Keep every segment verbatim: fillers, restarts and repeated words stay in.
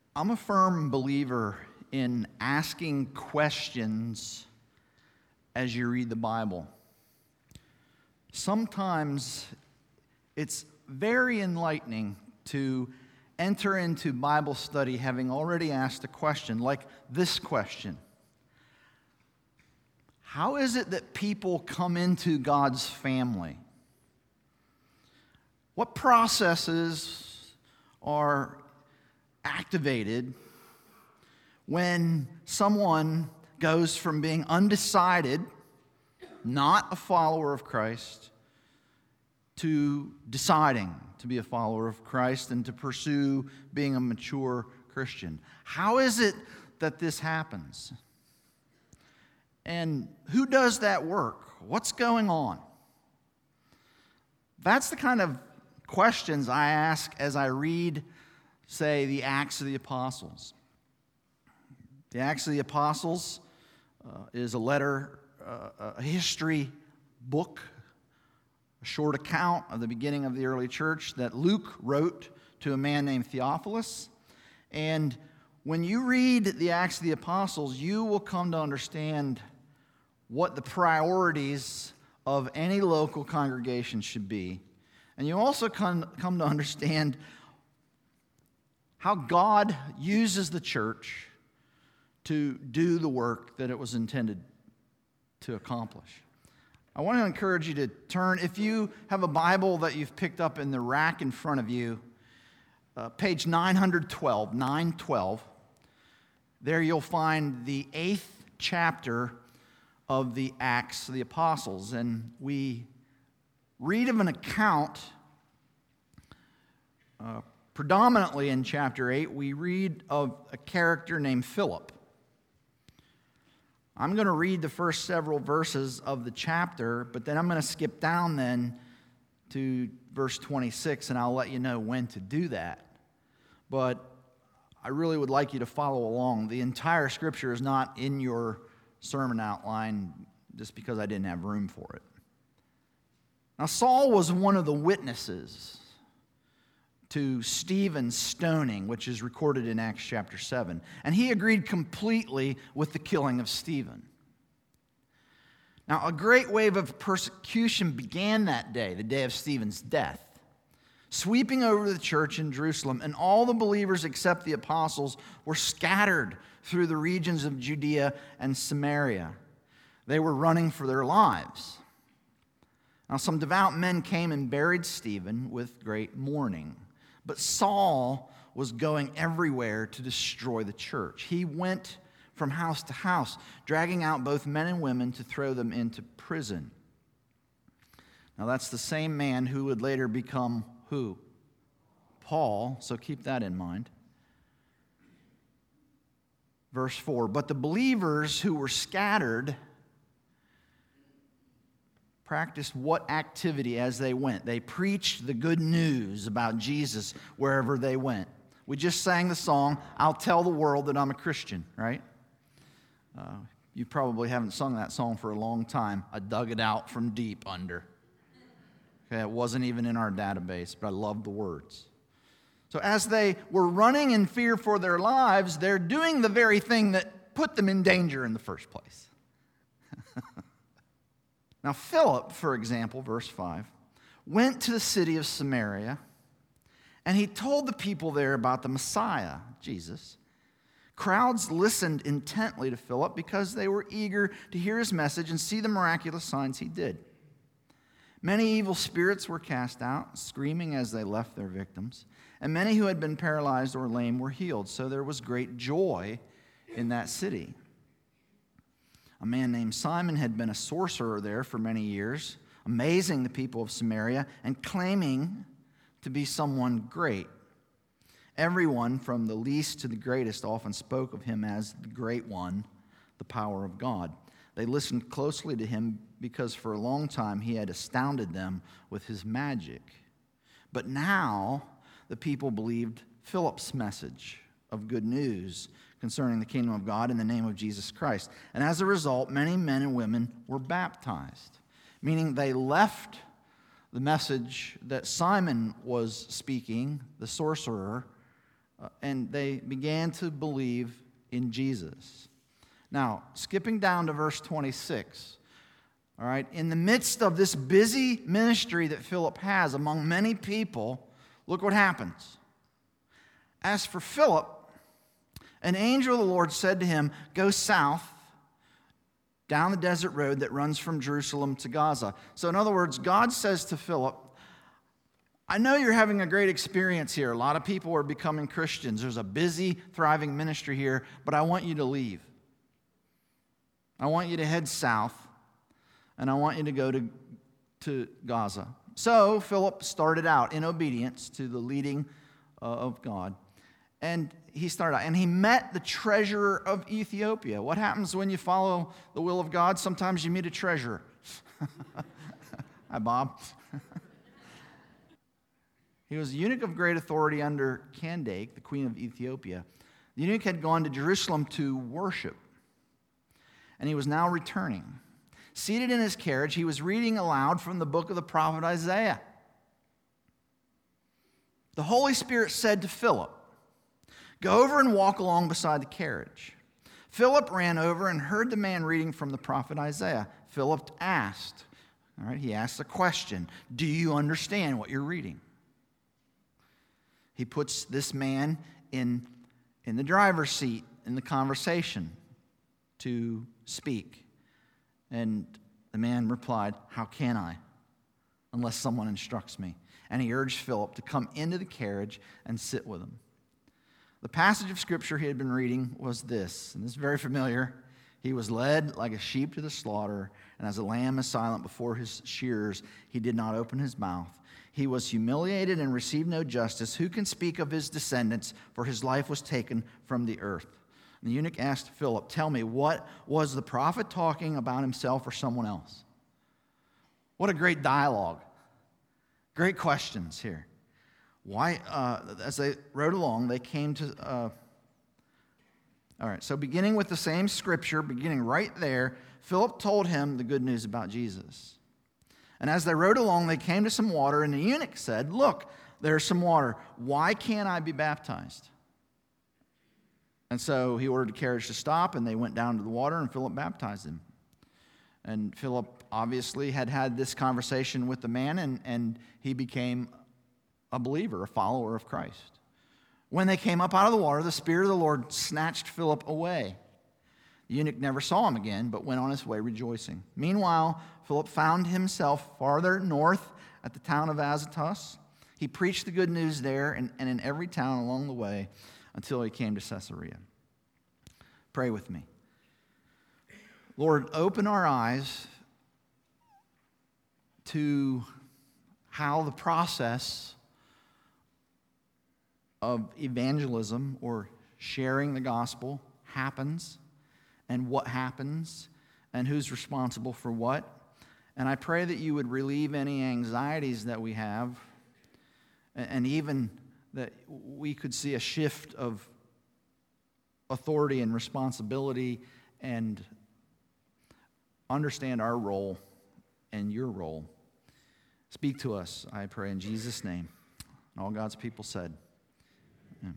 I'm a firm believer in asking questions as you read the Bible. Sometimes it's very enlightening to enter into Bible study having already asked a question, like this question. How is it that people come into God's family? What processes are activated when someone goes from being undecided, not a follower of Christ, to deciding to be a follower of Christ and to pursue being a mature Christian? How is it that this happens? And who does that work? What's going on? That's the kind of questions I ask as I read, say, the Acts of the Apostles. The Acts of the Apostles uh, is a letter, uh, a history book, a short account of the beginning of the early church that Luke wrote to a man named Theophilus. And when you read the Acts of the Apostles, you will come to understand what the priorities of any local congregation should be. And you also come, come to understand how God uses the church to do the work that it was intended to accomplish. I want to encourage you to turn, if you have a Bible that you've picked up in the rack in front of you, uh, page nine twelve, nine twelve, there you'll find the eighth chapter of the Acts of the Apostles. And we read of an account, uh, predominantly in chapter eight, we read of a character named Philip. I'm going to read the first several verses of the chapter, but then I'm going to skip down then to verse twenty-six, and I'll let you know when to do that. But I really would like you to follow along. The entire scripture is not in your sermon outline just because I didn't have room for it. Now, Saul was one of the witnesses to Stephen's stoning, which is recorded in Acts chapter seven. And he agreed completely with the killing of Stephen. Now, a great wave of persecution began that day, the day of Stephen's death, sweeping over the church in Jerusalem, and all the believers except the apostles were scattered through the regions of Judea and Samaria. They were running for their lives. Now, some devout men came and buried Stephen with great mourning. But Saul was going everywhere to destroy the church. He went from house to house, dragging out both men and women to throw them into prison. Now, that's the same man who would later become who? Paul, so keep that in mind. Verse four, but the believers who were scattered practiced what activity as they went? They preached the good news about Jesus wherever they went. We just sang the song, I'll Tell the World That I'm a Christian, right? Uh, you probably haven't sung that song for a long time. I dug it out from deep under. Okay, it wasn't even in our database, but I love the words. So as they were running in fear for their lives, they're doing the very thing that put them in danger in the first place. Now, Philip, for example, verse five, went to the city of Samaria, and he told the people there about the Messiah, Jesus. Crowds listened intently to Philip because they were eager to hear his message and see the miraculous signs he did. Many evil spirits were cast out, screaming as they left their victims, and many who had been paralyzed or lame were healed. So there was great joy in that city. A man named Simon had been a sorcerer there for many years, amazing the people of Samaria and claiming to be someone great. Everyone, from the least to the greatest, often spoke of him as the Great One, the power of God. They listened closely to him because for a long time he had astounded them with his magic. But now the people believed Philip's message of good news concerning the kingdom of God in the name of Jesus Christ. And as a result, many men and women were baptized, meaning they left the message that Simon was speaking, the sorcerer, uh, and they began to believe in Jesus. Now, skipping down to verse twenty-six, all right, in the midst of this busy ministry that Philip has among many people, look what happens. As for Philip, an angel of the Lord said to him, "Go south down the desert road that runs from Jerusalem to Gaza." So in other words, God says to Philip, I know you're having a great experience here. A lot of people are becoming Christians. There's a busy, thriving ministry here, but I want you to leave. I want you to head south, and I want you to go to, to Gaza. So Philip started out in obedience to the leading uh, of God. And he started out, and he met the treasurer of Ethiopia. What happens when you follow the will of God? Sometimes you meet a treasurer. Hi, Bob. He was a eunuch of great authority under Candace, the queen of Ethiopia. The eunuch had gone to Jerusalem to worship, and he was now returning. Seated in his carriage, he was reading aloud from the book of the prophet Isaiah. The Holy Spirit said to Philip, "Go over and walk along beside the carriage." Philip ran over and heard the man reading from the prophet Isaiah. Philip asked, all right, he asked a question, "Do you understand what you're reading?" He puts this man in, in the driver's seat in the conversation to speak. And the man replied, "How can I, unless someone instructs me?" And he urged Philip to come into the carriage and sit with him. The passage of Scripture he had been reading was this, and this is very familiar. He was led like a sheep to the slaughter, and as a lamb is silent before his shearers, he did not open his mouth. He was humiliated and received no justice. Who can speak of his descendants? For his life was taken from the earth. And the eunuch asked Philip, "Tell me, what was the prophet talking about, himself or someone else?" What a great dialogue. Great questions here. Why, uh, as they rode along, they came to, uh, all right, so beginning with the same scripture, beginning right there, Philip told him the good news about Jesus. And as they rode along, they came to some water, and the eunuch said, "Look, there's some water. Why can't I be baptized?" And so he ordered the carriage to stop, and they went down to the water, and Philip baptized him. And Philip obviously had had this conversation with the man, and, and he became a believer, a follower of Christ. When they came up out of the water, the Spirit of the Lord snatched Philip away. The eunuch never saw him again, but went on his way rejoicing. Meanwhile, Philip found himself farther north at the town of Azotus. He preached the good news there and, and in every town along the way until he came to Caesarea. Pray with me. Lord, open our eyes to how the process of evangelism or sharing the gospel happens, and what happens, and who's responsible for what. And I pray that you would relieve any anxieties that we have, and even that we could see a shift of authority and responsibility and understand our role and your role. Speak to us, I pray, in Jesus' name. And all God's people said, amen.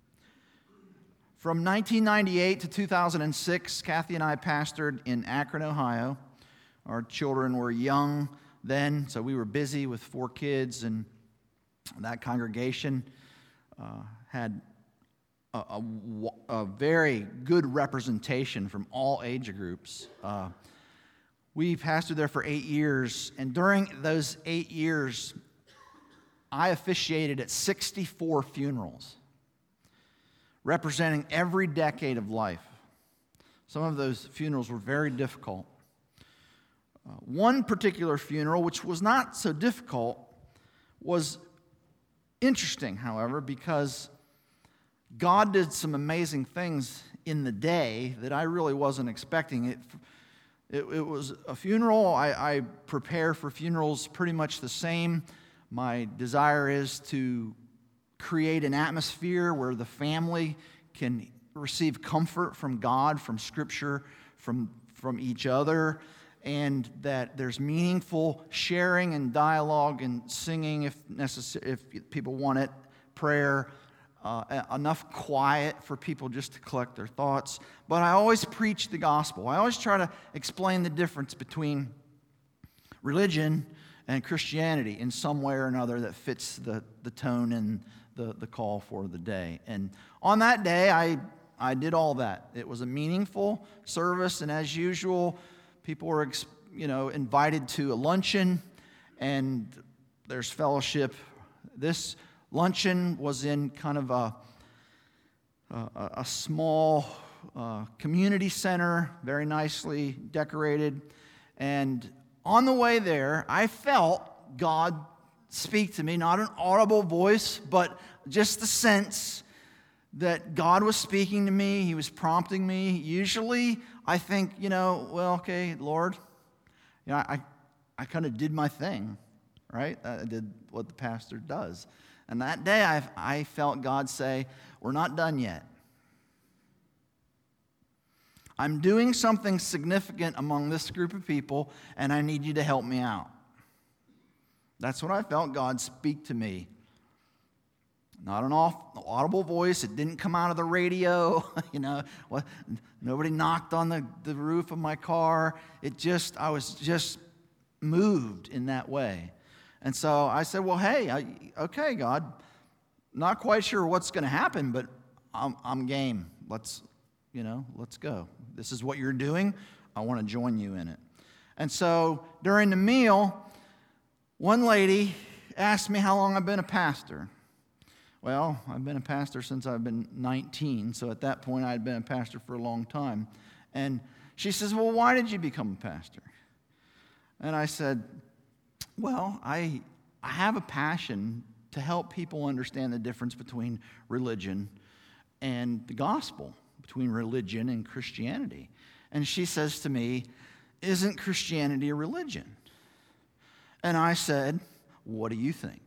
From nineteen ninety-eight to two thousand six, Kathy and I pastored in Akron, Ohio. Our children were young then, so we were busy with four kids, and that congregation uh, had a, a, a very good representation from all age groups. Uh, we pastored there for eight years, and during those eight years, I officiated at sixty-four funerals, representing every decade of life. Some of those funerals were very difficult. Uh, one particular funeral, which was not so difficult, was interesting, however, because God did some amazing things in the day that I really wasn't expecting. It, it, it was a funeral. I, I prepare for funerals pretty much the same. My desire is to create an atmosphere where the family can receive comfort from God, from Scripture, from, from each other, and that there's meaningful sharing and dialogue and singing if necessary, if people want it, prayer. uh, enough quiet for people just to collect their thoughts. But I always preach the gospel. I always try to explain the difference between religion and Christianity in some way or another that fits the, the tone and the, the call for the day. And on that day, I, I did all that. It was a meaningful service, and as usual, people were you know, invited to a luncheon, and there's fellowship. This luncheon was in kind of a, a, a small uh, community center, very nicely decorated, and on the way there, I felt God speak to me, not an audible voice, but just the sense that God was speaking to me. He was prompting me. Usually, I think, you know, well, okay, Lord, you know, I, I kind of did my thing, right? I did what the pastor does. And that day, I, I felt God say, we're not done yet. I'm doing something significant among this group of people, and I need you to help me out. That's what I felt God speak to me. Not an audible voice. It didn't come out of the radio. you know, what, nobody knocked on the, the roof of my car. It just, I was just moved in that way. And so I said, well, hey, I, okay, God, not quite sure what's going to happen, but I'm, I'm game. Let's, you know, let's go. This is what you're doing. I want to join you in it. And so during the meal, one lady asked me how long I've been a pastor. Well, I've been a pastor since I've been nineteen, so at that point I had been a pastor for a long time. And she says, well, why did you become a pastor? And I said, well, I, I have a passion to help people understand the difference between religion and the gospel, between religion and Christianity. And she says to me, isn't Christianity a religion? And I said, what do you think?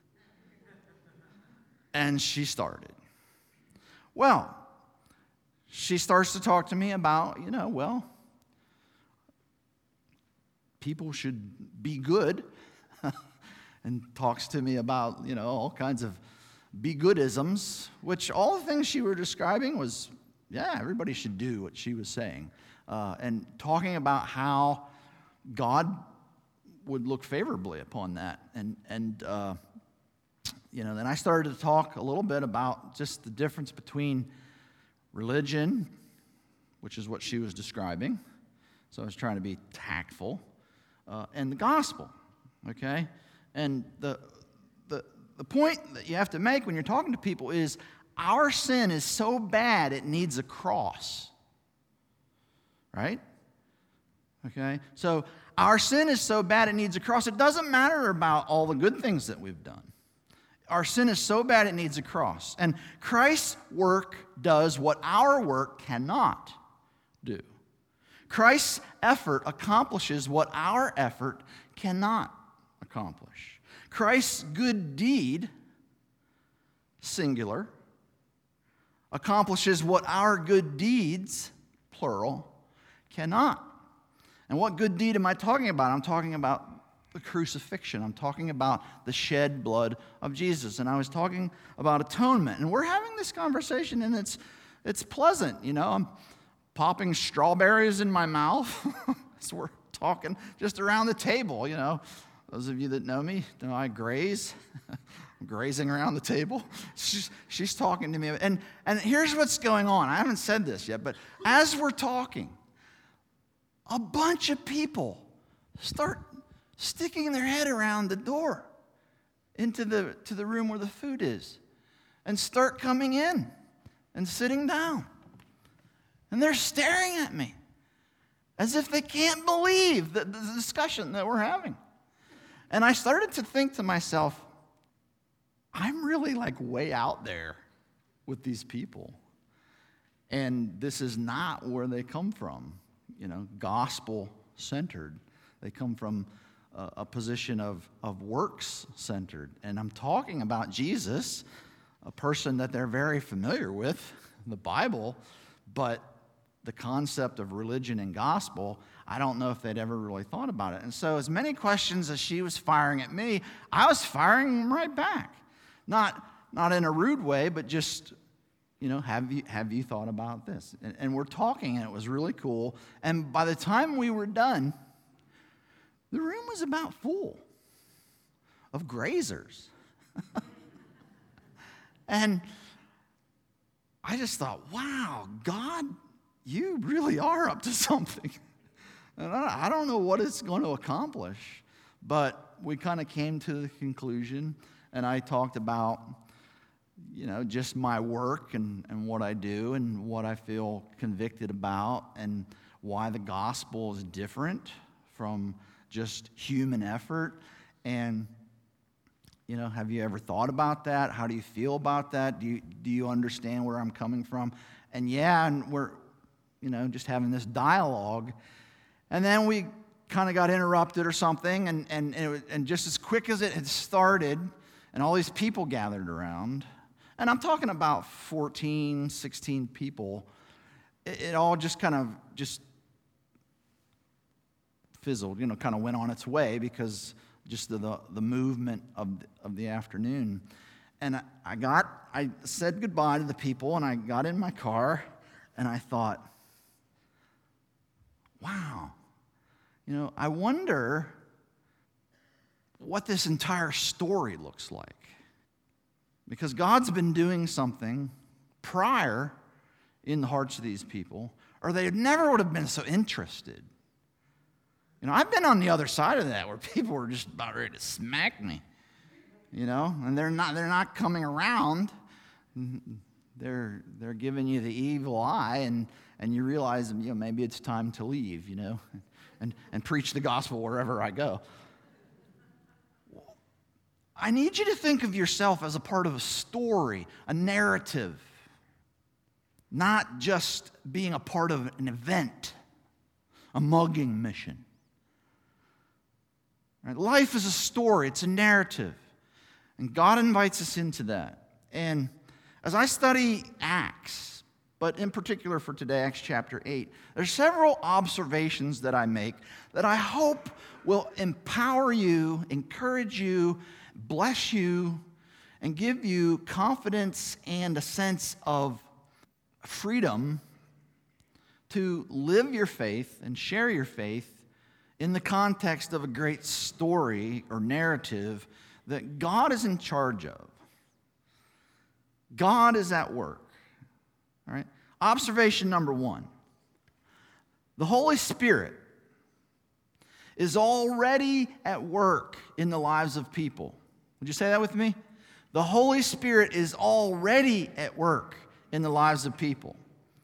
And she started. Well, she starts to talk to me about, you know, well, people should be good, and talks to me about, you know, all kinds of be-goodisms, which all the things she was describing was, yeah, everybody should do what she was saying. Uh, and talking about how God would look favorably upon that. And, and uh, you know, then I started to talk a little bit about just the difference between religion, which is what she was describing. So I was trying to be tactful, uh, and the gospel, okay? And the, the, the point that you have to make when you're talking to people is our sin is so bad it needs a cross, right? Okay? So our sin is so bad it needs a cross. It doesn't matter about all the good things that we've done. Our sin is so bad it needs a cross. And Christ's work does what our work cannot do. Christ's effort accomplishes what our effort cannot accomplish. Christ's good deed, singular, accomplishes what our good deeds, plural, cannot. And what good deed am I talking about? I'm talking about the crucifixion. I'm talking about the shed blood of Jesus. And I was talking about atonement. And we're having this conversation, and it's it's pleasant. You know, I'm popping strawberries in my mouth as we're talking just around the table, you know. Those of you that know me know I graze. I'm grazing around the table. She's, she's talking to me. And, and here's what's going on. I haven't said this yet, but as we're talking, a bunch of people start sticking their head around the door into the, to the room where the food is and start coming in and sitting down. And they're staring at me as if they can't believe the, the discussion that we're having. And I started to think to myself, I'm really like way out there with these people. And this is not where they come from, you know, gospel-centered. They come from a, a position of, of works-centered. And I'm talking about Jesus, a person that they're very familiar with, the Bible, but the concept of religion and gospel, I don't know if they'd ever really thought about it. And so as many questions as she was firing at me, I was firing them right back. Not not in a rude way, but just, you know, have you, have you thought about this? And, and we're talking, and it was really cool. And by the time we were done, the room was about full of grazers. And I just thought, wow, God, you really are up to something. And I don't know what it's going to accomplish, but we kind of came to the conclusion, and I talked about, you know, just my work and, and what I do and what I feel convicted about and why the gospel is different from just human effort. And you know, have you ever thought about that? How do you feel about that? Do you, do you understand where I'm coming from? And yeah, and we're, you know, just having this dialogue. And then we kind of got interrupted or something, and, and, and, it, and just as quick as it had started, and all these people gathered around, and I'm talking about fourteen, sixteen people, it, it all just kind of just fizzled, you know, kind of went on its way because just the, the, the movement of the, of the afternoon. And I, I got, I said goodbye to the people, and I got in my car, and I thought, wow, you know, I wonder what this entire story looks like. Because God's been doing something prior in the hearts of these people, or they never would have been so interested. You know, I've been on the other side of that where people were just about ready to smack me, you know, and they're not they're not coming around. They're they're giving you the evil eye, and, and you realize, you know, maybe it's time to leave, you know, and, and preach the gospel wherever I go. I need you to think of yourself as a part of a story, a narrative, not just being a part of an event, a mugging mission. Right? Life is a story. It's a narrative. And God invites us into that. And as I study Acts, but in particular for today, Acts chapter eight, there's several observations that I make that I hope will empower you, encourage you, bless you, and give you confidence and a sense of freedom to live your faith and share your faith in the context of a great story or narrative that God is in charge of. God is at work. All right? Observation number one. The Holy Spirit is already at work in the lives of people. Would you say that with me? The Holy Spirit is already at work in the lives of people.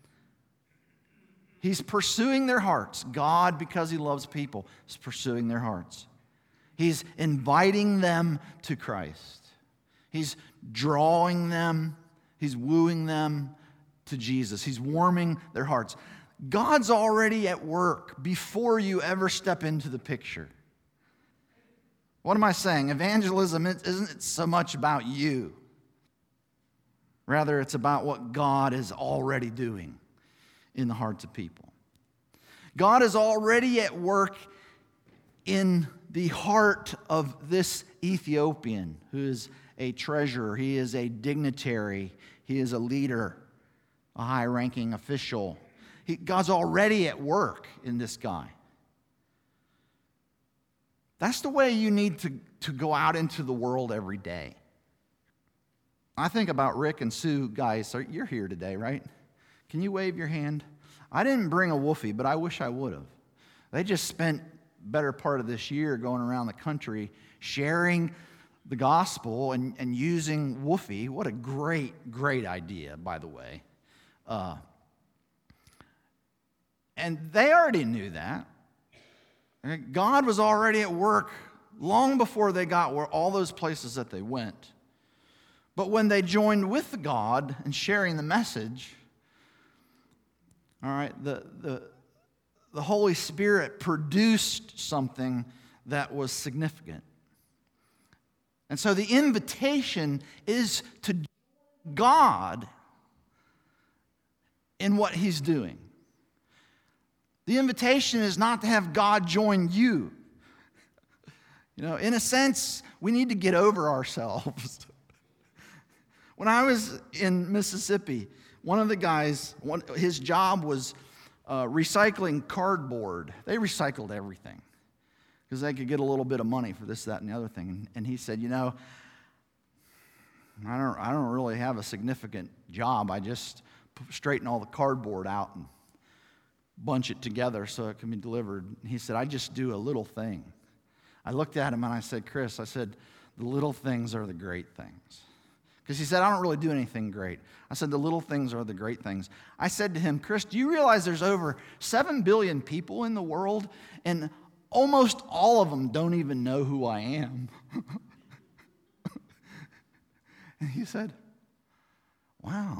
He's pursuing their hearts. God, because He loves people, is pursuing their hearts. He's inviting them to Christ. He's drawing them. He's wooing them to Jesus. He's warming their hearts. God's already at work before you ever step into the picture. What am I saying? Evangelism isn't so much about you. Rather, it's about what God is already doing in the hearts of people. God is already at work in the heart of this Ethiopian who is a treasurer. He is a dignitary. He is a leader, a high-ranking official. He, God's already at work in this guy. That's the way you need to, to go out into the world every day. I think about Rick and Sue. Guys, you're here today, right? Can you wave your hand? I didn't bring a woofie, but I wish I would have. They just spent better part of this year going around the country sharing the gospel and, and using woofie. What a great, great idea, by the way. Uh, and they already knew that. God was already at work long before they got where all those places that they went. But when they joined with God in sharing the message, all right, the, the, the Holy Spirit produced something that was significant. And so the invitation is to God in what He's doing. The invitation is not to have God join you. You know, in a sense, we need to get over ourselves. When I was in Mississippi, one of the guys, one, his job was uh, recycling cardboard. They recycled everything because they could get a little bit of money for this, that, and the other thing. And, and he said, you know, I don't, I don't really have a significant job. I just straighten all the cardboard out and bunch it together so it can be delivered. And he said, I just do a little thing. I looked at him and I said, Chris, I said, the little things are the great things. Because he said, I don't really do anything great. I said, the little things are the great things. I said to him, Chris, do you realize there's over seven billion people in the world, and almost all of them don't even know who I am? And he said, wow.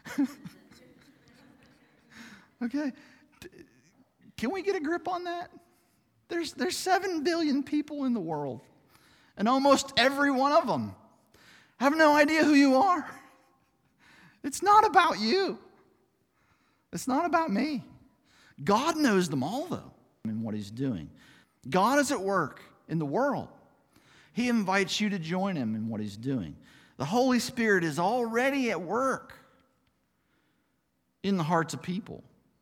Okay, can we get a grip on that? There's, there's seven billion people in the world, and almost every one of them have no idea who you are. It's not about you. It's not about me. God knows them all, though, in what he's doing. God is at work in the world. He invites you to join him in what he's doing. The Holy Spirit is already at work in the hearts of people.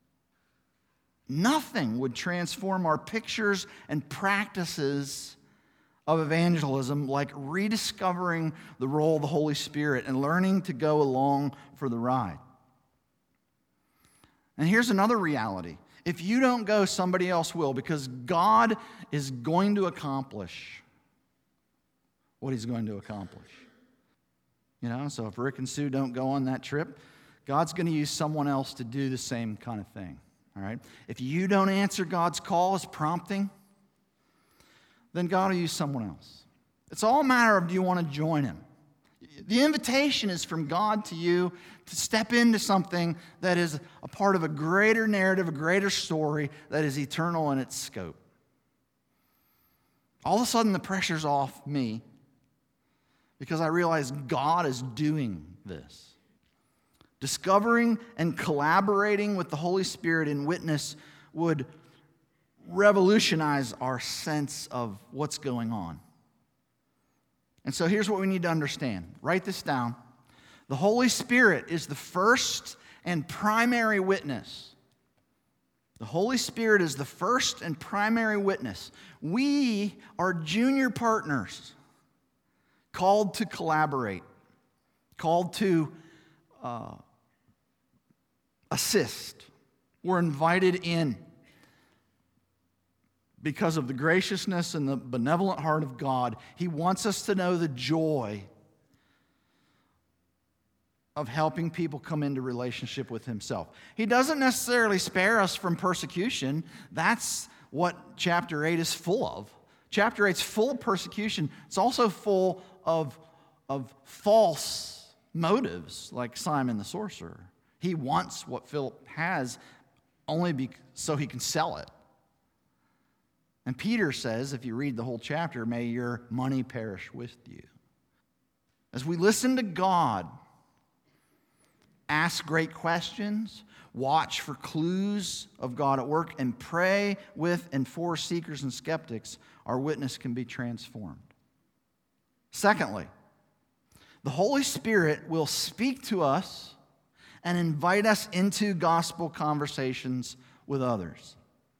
Nothing would transform our pictures and practices of evangelism like rediscovering the role of the Holy Spirit and learning to go along for the ride. And here's another reality. If you don't go, somebody else will, because God is going to accomplish what he's going to accomplish. You know, so if Rick and Sue don't go on that trip, God's going to use someone else to do the same kind of thing. All right? If you don't answer God's call as prompting, then God will use someone else. It's all a matter of, do you want to join him? The invitation is from God to you to step into something that is a part of a greater narrative, a greater story that is eternal in its scope. All of a sudden, the pressure's off me because I realize God is doing this. Discovering and collaborating with the Holy Spirit in witness would revolutionize our sense of what's going on. And so here's what we need to understand. Write this down. The Holy Spirit is the first and primary witness. The Holy Spirit is the first and primary witness. We are junior partners, called to collaborate, called to uh, assist. We're invited in because of the graciousness and the benevolent heart of God. He wants us to know the joy of helping people come into relationship with himself. He doesn't necessarily spare us from persecution. That's what chapter eight is full of. Chapter eight is full of persecution. It's also full of, of false motives, like Simon the sorcerer. He wants what Philip has only be, so he can sell it. And Peter says, if you read the whole chapter, may your money perish with you. As we listen to God, ask great questions, watch for clues of God at work, and pray with and for seekers and skeptics, our witness can be transformed. Secondly, the Holy Spirit will speak to us and invite us into gospel conversations with others.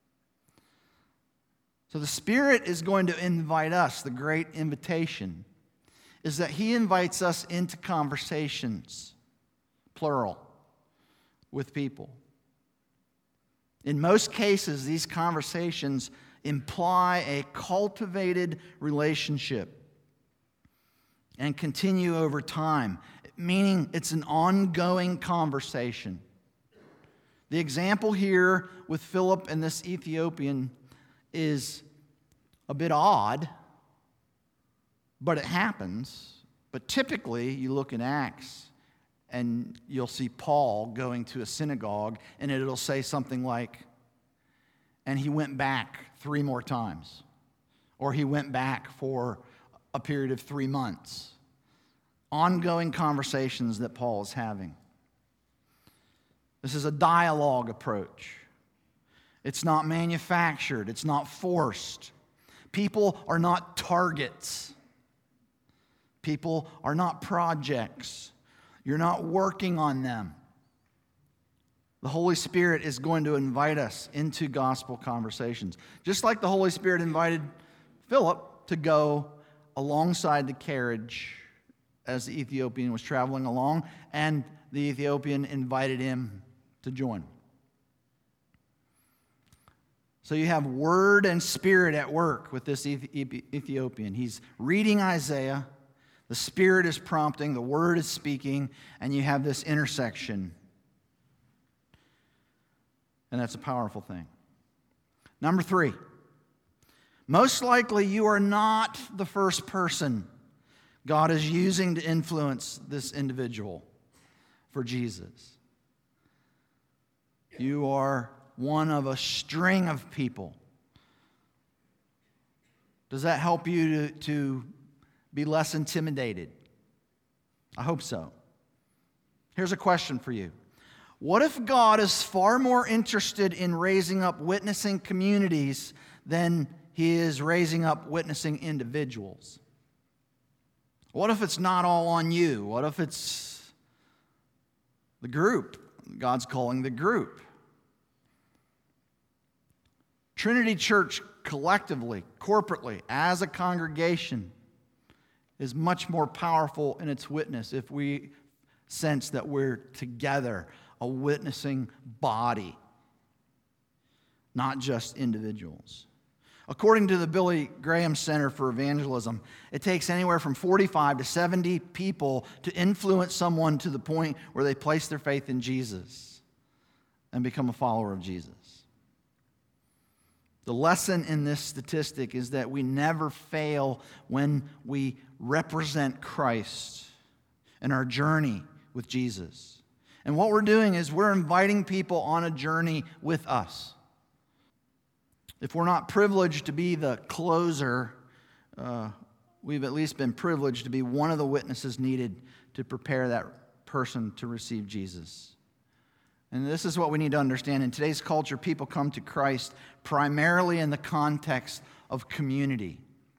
So the Spirit is going to invite us. The great invitation is that he invites us into conversations, plural, with people. In most cases, these conversations imply a cultivated relationship and continue over time, meaning it's an ongoing conversation. The example here with Philip and this Ethiopian is a bit odd, but it happens. But typically, you look in Acts, and you'll see Paul going to a synagogue, and it'll say something like, and he went back three more times. Or he went back for a period of three months. Ongoing conversations that Paul is having. This is a dialogue approach. It's not manufactured. It's not forced. People are not targets. People are not projects. You're not working on them. The Holy Spirit is going to invite us into gospel conversations. Just like the Holy Spirit invited Philip to go alongside the carriage as the Ethiopian was traveling along, and the Ethiopian invited him to join. So you have word and spirit at work with this Ethiopian. He's reading Isaiah, the Spirit is prompting, the word is speaking, and you have this intersection. And that's a powerful thing. Number three, most likely you are not the first person God is using to influence this individual for Jesus. You are one of a string of people. Does that help you to, to be less intimidated? I hope so. Here's a question for you. What if God is far more interested in raising up witnessing communities than He is raising up witnessing individuals? What if it's not all on you? What if it's the group? God's calling the group. Trinity Church collectively, corporately, as a congregation, is much more powerful in its witness if we sense that we're together, a witnessing body, not just individuals. According to the Billy Graham Center for Evangelism, it takes anywhere from forty-five to seventy people to influence someone to the point where they place their faith in Jesus and become a follower of Jesus. The lesson in this statistic is that we never fail when we represent Christ in our journey with Jesus. And what we're doing is we're inviting people on a journey with us. If we're not privileged to be the closer, uh, we've at least been privileged to be one of the witnesses needed to prepare that person to receive Jesus. And this is what we need to understand. In today's culture, people come to Christ primarily in the context of community.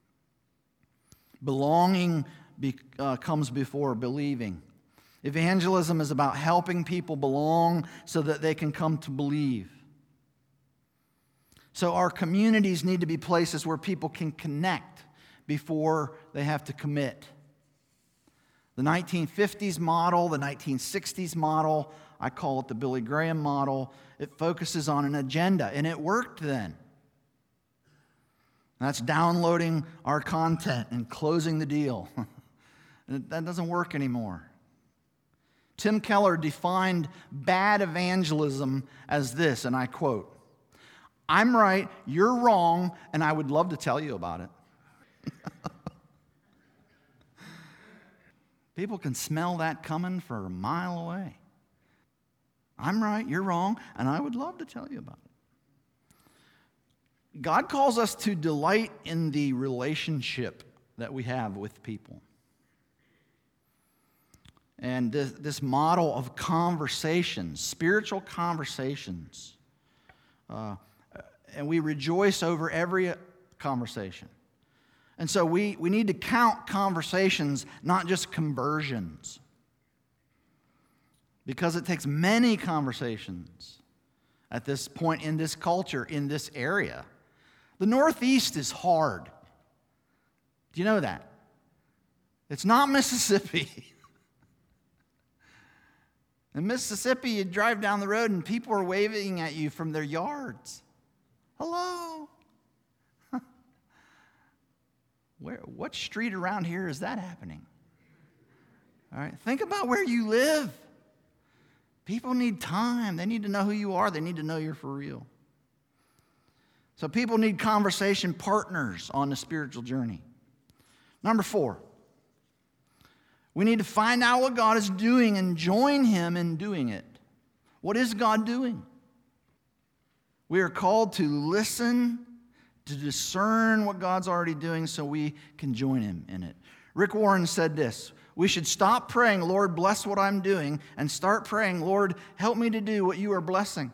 Belonging be, uh, comes before believing. Evangelism is about helping people belong so that they can come to believe. So our communities need to be places where people can connect before they have to commit. The nineteen fifties model, the nineteen sixties model, I call it the Billy Graham model. It focuses on an agenda, and it worked then. That's downloading our content and closing the deal. That doesn't work anymore. Tim Keller defined bad evangelism as this, and I quote, "I'm right, you're wrong, and I would love to tell you about it." People can smell that coming for a mile away. I'm right, you're wrong, and I would love to tell you about it. God calls us to delight in the relationship that we have with people. And this, this model of conversations, spiritual conversations, uh, and we rejoice over every conversation. And so we, we need to count conversations, not just conversions. Because it takes many conversations at this point in this culture, in this area. The Northeast is hard. Do you know that? It's not Mississippi. In Mississippi, you drive down the road and people are waving at you from their yards. Hello. Where, what street around here is that happening? All right, think about where you live. People need time. They need to know who you are. They need to know you're for real. So people need conversation partners on the spiritual journey. Number four, we need to find out what God is doing and join Him in doing it. What is God doing? We are called to listen, to discern what God's already doing so we can join Him in it. Rick Warren said this: we should stop praying, "Lord, bless what I'm doing," and start praying, "Lord, help me to do what you are blessing."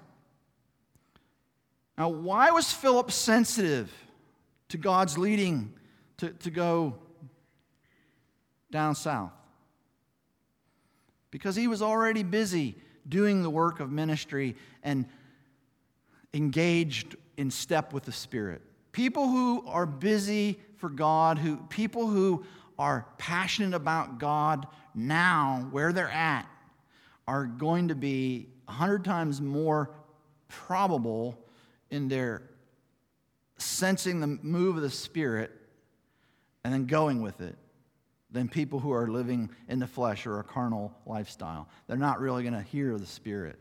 Now, why was Philip sensitive to God's leading to, to go down south? because he was already busy doing the work of ministry and engaged in step with the Spirit. People who are busy for God, who people who are passionate about God now, where they're at, are going to be a hundred times more probable in their sensing the move of the Spirit and then going with it than people who are living in the flesh or a carnal lifestyle. They're not really going to hear the Spirit.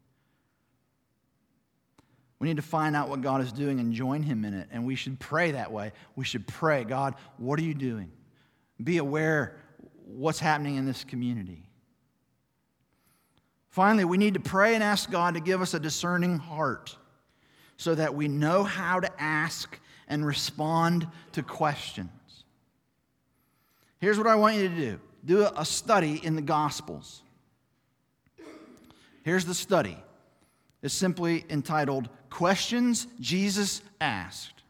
We need to find out what God is doing and join him in it, and we should pray that way. We should pray, God, what are you doing? Be aware what's happening in this community. Finally, we need to pray and ask God to give us a discerning heart so that we know how to ask and respond to questions. Here's what I want you to do. Do a study in the Gospels. Here's the study. It's simply entitled, Questions Jesus Asked.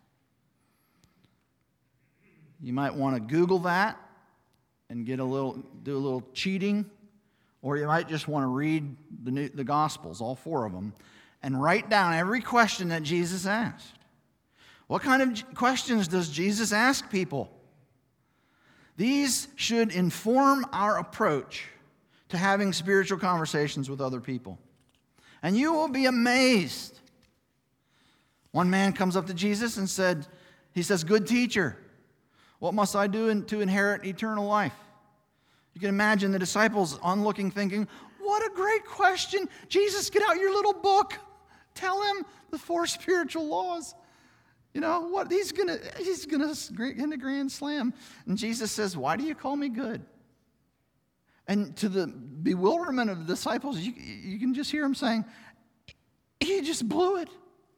You might want to Google that and get a little, do a little cheating, or you might just want to read the, new, the Gospels, all four of them, and write down every question that Jesus asked. What kind of questions does Jesus ask people? These should inform our approach to having spiritual conversations with other people. And you will be amazed. One man comes up to Jesus and said, he says, "Good teacher, what must I do in, to inherit eternal life?" You can imagine the disciples onlooking, thinking, what a great question. Jesus, get out your little book. Tell him the four spiritual laws. You know, what he's gonna he's gonna in a grand slam. And Jesus says, "Why do you call me good?" And to the bewilderment of the disciples, you, you can just hear him saying, he just blew it.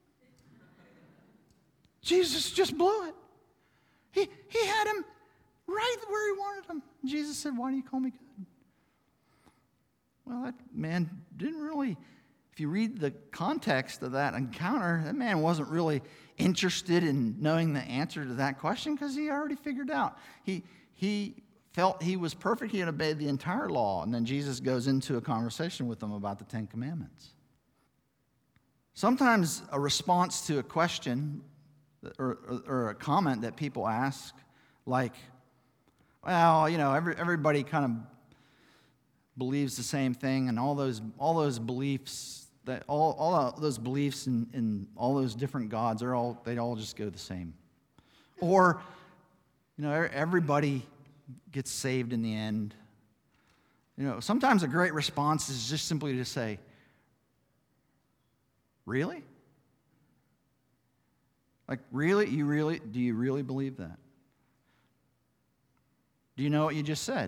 Jesus just blew it. He, he had him right where he wanted him. Jesus said, "Why do you call me good?" Well, that man didn't really, if you read the context of that encounter, that man wasn't really interested in knowing the answer to that question because he already figured out. He, he felt he was perfect. He had obeyed the entire law. And then Jesus goes into a conversation with them about the Ten Commandments. Sometimes a response to a question or, or, or a comment that people ask, like, well, you know, every, everybody kind of believes the same thing, and all those all those beliefs that all all those beliefs in, in all those different gods are all they all just go the same. Or, you know, everybody gets saved in the end. You know, sometimes a great response is just simply to say, "Really? Like, really? You really do you really believe that? Do you know what you just said?"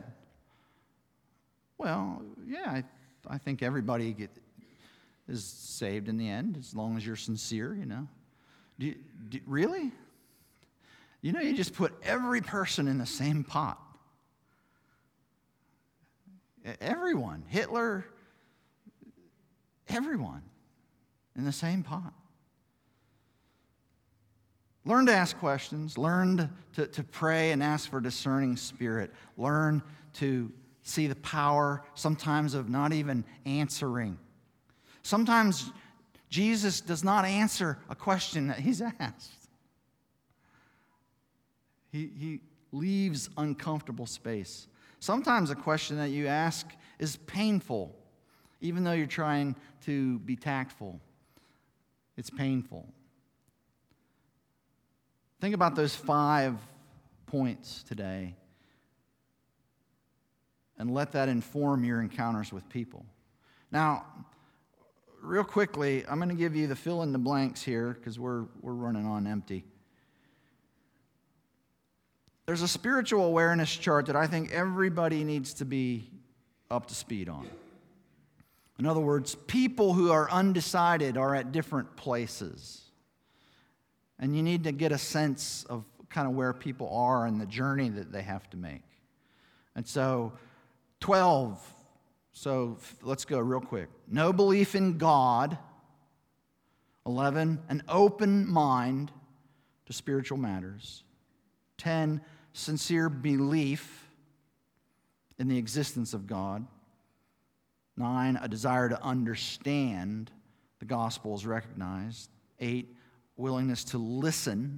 Well, yeah, I, I think everybody get, is saved in the end, as long as you're sincere, you know. Do, you, do really? You know, you just put every person in the same pot. Everyone, Hitler, everyone in the same pot. Learn to ask questions. Learn to, to pray and ask for discerning spirit. Learn to see the power sometimes of not even answering. Sometimes Jesus does not answer a question that he's asked. He, he leaves uncomfortable space. Sometimes a question that you ask is painful, even though you're trying to be tactful. It's painful. Think about those five points today and let that inform your encounters with people. Now, real quickly, I'm going to give you the fill in the blanks here because we're we're running on empty. There's a spiritual awareness chart that I think everybody needs to be up to speed on. In other words, people who are undecided are at different places. And you need to get a sense of kind of where people are and the journey that they have to make. And so, twelve. So let's go real quick. No belief in God. eleven. An open mind to spiritual matters. ten. Sincere belief in the existence of God. Nine, a desire to understand the gospel is recognized. Eight, willingness to listen.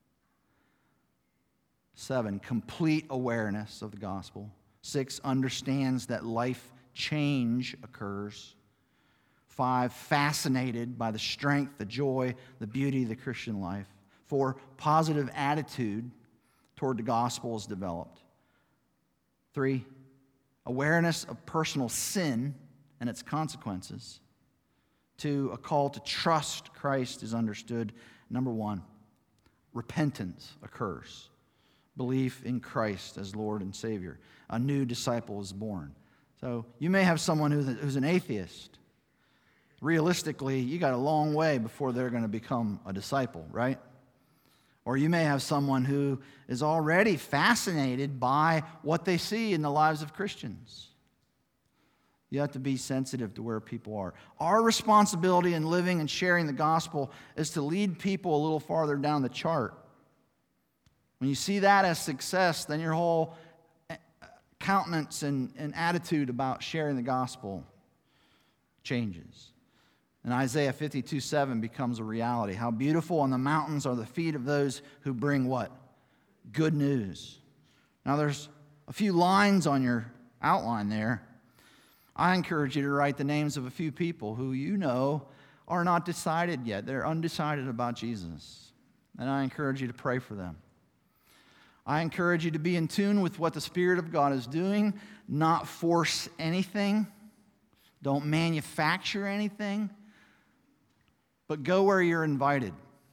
Seven, complete awareness of the gospel. Six, understands that life change occurs. Five, fascinated by the strength, the joy, the beauty of the Christian life. Four, positive attitude toward the gospel is developed. Three, awareness of personal sin and its consequences. Two, a call to trust Christ is understood. Number one, repentance occurs. Belief in Christ as Lord and Savior. A new disciple is born. So you may have someone who's an atheist. Realistically, you got a long way before they're going to become a disciple, right? Or you may have someone who is already fascinated by what they see in the lives of Christians. You have to be sensitive to where people are. Our responsibility in living and sharing the gospel is to lead people a little farther down the chart. When you see that as success, then your whole countenance and, and attitude about sharing the gospel changes. And Isaiah fifty-two seven becomes a reality. How beautiful on the mountains are the feet of those who bring what? Good news. Now there's a few lines on your outline there. I encourage you to write the names of a few people who you know are not decided yet. They're undecided about Jesus. And I encourage you to pray for them. I encourage you to be in tune with what the Spirit of God is doing, not force anything. Don't manufacture anything. But go where you're invited.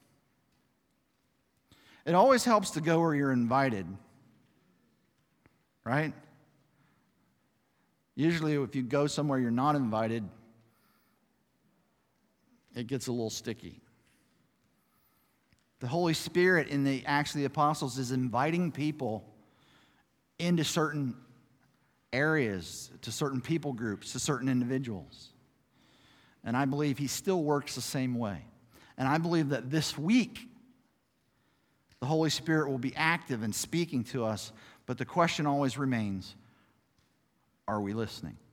It always helps to go where you're invited, right? Usually if you go somewhere you're not invited, it gets a little sticky. The Holy Spirit in the Acts of the Apostles is inviting people into certain areas, to certain people groups, to certain individuals. And I believe he still works the same way. And I believe that this week, the Holy Spirit will be active and speaking to us, but the question always remains, are we listening?